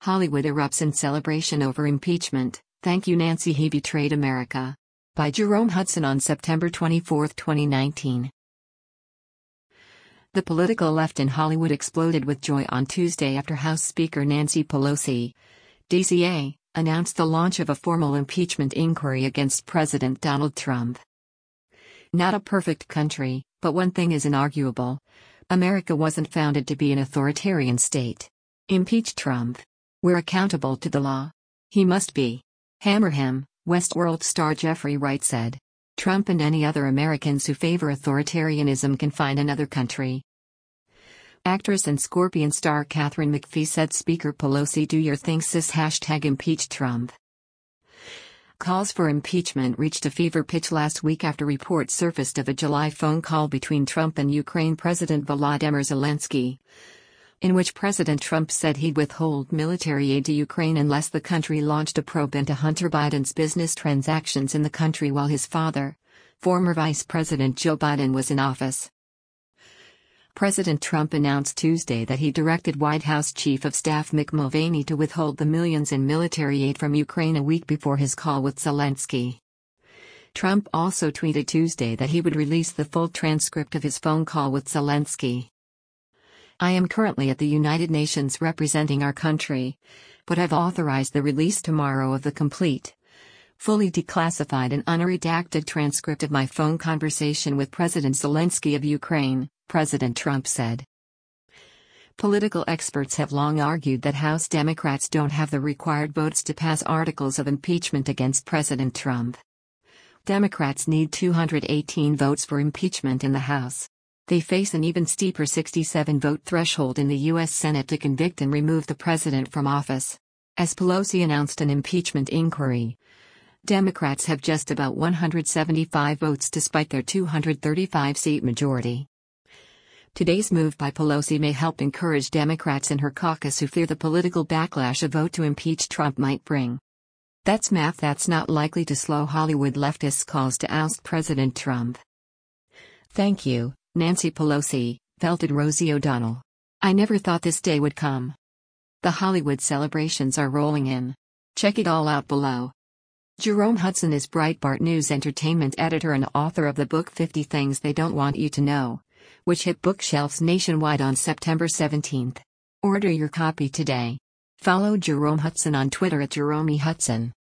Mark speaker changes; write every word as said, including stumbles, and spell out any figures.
Speaker 1: Hollywood erupts in celebration over impeachment. Thank you, Nancy, he betrayed America. By Jerome Hudson on September twenty-fourth, twenty nineteen. The political left in Hollywood exploded with joy on Tuesday after House Speaker Nancy Pelosi, D C A, announced the launch of a formal impeachment inquiry against President Donald Trump. Not a perfect country, but one thing is inarguable: America wasn't founded to be an authoritarian state. Impeach Trump. We're accountable to the law. He must be. Hammer him, Westworld star Jeffrey Wright said. Trump and any other Americans who favor authoritarianism can find another country. Actress and Scorpion star Katharine McPhee said Speaker Pelosi, do your thing sis, hashtag impeach Trump. Calls for impeachment reached a fever pitch last week after reports surfaced of a July phone call between Trump and Ukraine President Volodymyr Zelensky, in which President Trump said he'd withhold military aid to Ukraine unless the country launched a probe into Hunter Biden's business transactions in the country while his father, former Vice President Joe Biden, was in office. President Trump announced Tuesday that he directed White House Chief of Staff Mick Mulvaney to withhold the millions in military aid from Ukraine a week before his call with Zelensky. Trump also tweeted Tuesday that he would release the full transcript of his phone call with Zelensky. I am currently at the United Nations representing our country, but I've authorized the release tomorrow of the complete, fully declassified and unredacted transcript of my phone conversation with President Zelensky of Ukraine, President Trump said. Political experts have long argued that House Democrats don't have the required votes to pass articles of impeachment against President Trump. Democrats need two hundred eighteen votes for impeachment in the House. They face an even steeper sixty-seven vote threshold in the U S Senate to convict and remove the president from office. As Pelosi announced an impeachment inquiry, Democrats have just about one hundred seventy-five votes despite their two hundred thirty-five seat majority. Today's move by Pelosi may help encourage Democrats in her caucus who fear the political backlash a vote to impeach Trump might bring. That's math that's not likely to slow Hollywood leftists' calls to oust President Trump. Thank you, Nancy Pelosi, belted Rosie O'Donnell. I never thought this day would come. The Hollywood celebrations are rolling in. Check it all out below. Jerome Hudson is Breitbart News entertainment editor and author of the book fifty Things They Don't Want You to Know, which hit bookshelves nationwide on September seventeenth. Order your copy today. Follow Jerome Hudson on Twitter at Jerome Hudson.